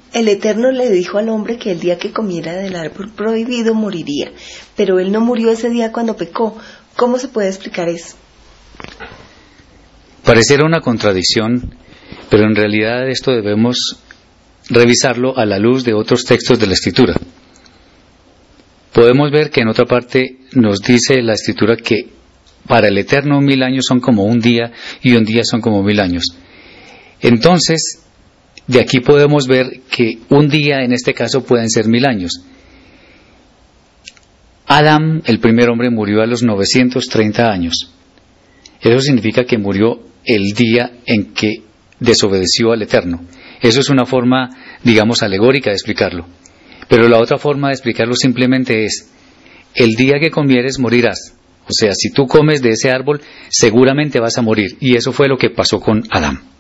El Eterno le dijo al hombre que el día que comiera del árbol prohibido moriría, pero él no murió ese día cuando pecó. ¿Cómo se puede explicar eso? Pareciera una contradicción, pero en realidad esto debemos revisarlo a la luz de otros textos de la Escritura. Podemos ver que en otra parte nos dice la Escritura que para el Eterno 1000 años son como un día y un día son como 1000 años. Entonces, de aquí podemos ver que un día en este caso pueden ser 1000 años. Adán, el primer hombre, murió a los 930 años. Eso significa que murió el día en que desobedeció al Eterno. Eso es una forma, digamos, alegórica de explicarlo. Pero la otra forma de explicarlo simplemente es: el día que comieres morirás. O sea, si tú comes de ese árbol, seguramente vas a morir. Y eso fue lo que pasó con Adán.